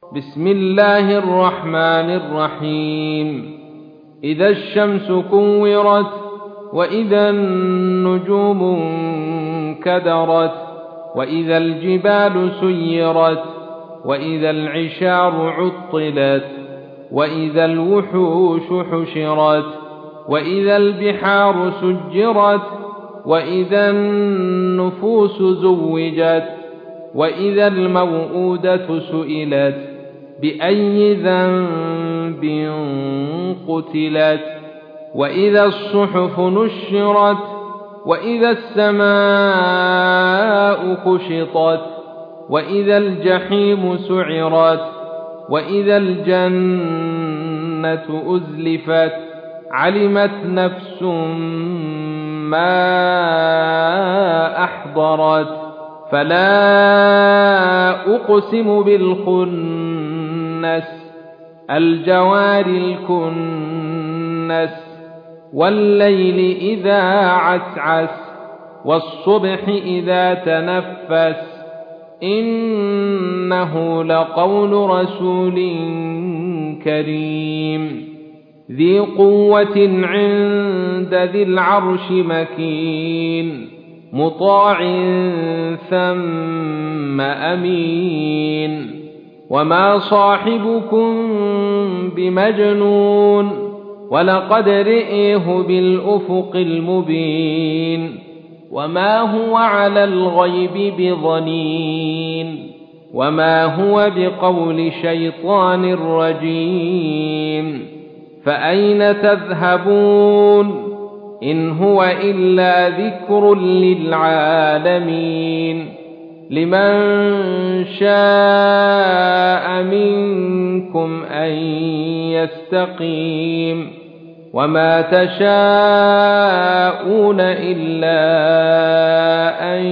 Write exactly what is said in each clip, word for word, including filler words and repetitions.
بسم الله الرحمن الرحيم إذا الشمس كورت وإذا النجوم انكدرت وإذا الجبال سيرت وإذا العشار عطلت وإذا الوحوش حشرت وإذا البحار سجرت وإذا النفوس زوجت وإذا الموءودة سئلت بأي ذنب قتلت وإذا الصحف نشرت وإذا السماء كشطت وإذا الجحيم سعرت وإذا الجنة أزلفت علمت نفس ما أحضرت فلا أقسم بالخنس الجوار الكنس والليل إذا عسعس والصبح إذا تنفس إنه لقول رسول كريم ذي قوة عند ذي العرش مكين مطاع ثم أمين وما صاحبكم بمجنون ولقد رئيه بالأفق المبين وما هو على الغيب بضنين وما هو بقول شيطان رجيم فأين تذهبون إن هو إلا ذكر للعالمين لمن شاء منكم أن يستقيم وما تشاءون إلا أن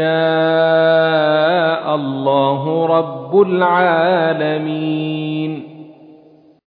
يشاء الله رب العالمين.